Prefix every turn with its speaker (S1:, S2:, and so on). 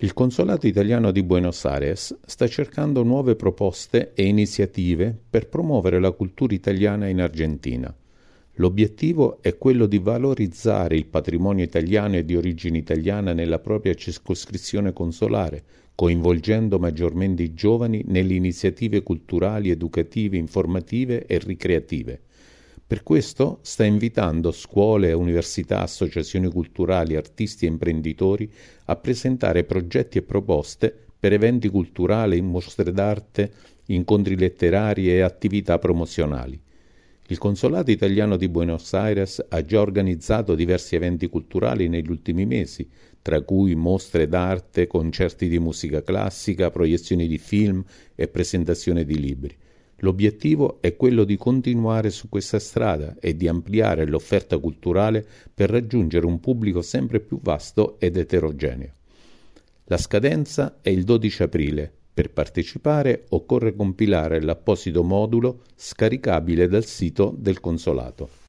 S1: Il Consolato Italiano di Buenos Aires sta cercando nuove proposte e iniziative per promuovere la cultura italiana in Argentina. L'obiettivo è quello di valorizzare il patrimonio italiano e di origine italiana nella propria circoscrizione consolare, coinvolgendo maggiormente i giovani nelle iniziative culturali, educative, informative e ricreative. Per questo sta invitando scuole, università, associazioni culturali, artisti e imprenditori a presentare progetti e proposte per eventi culturali, mostre d'arte, incontri letterari e attività promozionali. Il Consolato Italiano di Buenos Aires ha già organizzato diversi eventi culturali negli ultimi mesi, tra cui mostre d'arte, concerti di musica classica, proiezioni di film e presentazioni di libri. L'obiettivo è quello di continuare su questa strada e di ampliare l'offerta culturale per raggiungere un pubblico sempre più vasto ed eterogeneo. La scadenza è il 12 aprile. Per partecipare occorre compilare l'apposito modulo scaricabile dal sito del Consolato.